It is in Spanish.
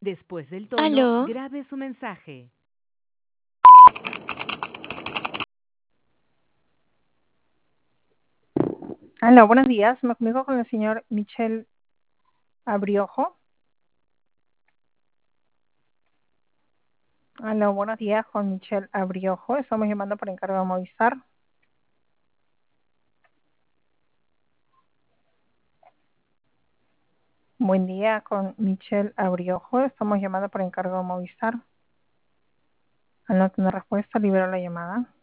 Después del tono, Aló, grabe su mensaje. Aló, buenos días. Me comunico con el señor Michel Abriojo. Aló, buenos días con Michel Abriojo. Estamos llamando por encargo de Movistar. Buen día con Michel Abriojo. Estamos llamando por encargo de Movistar. Al no tener respuesta, libero la llamada.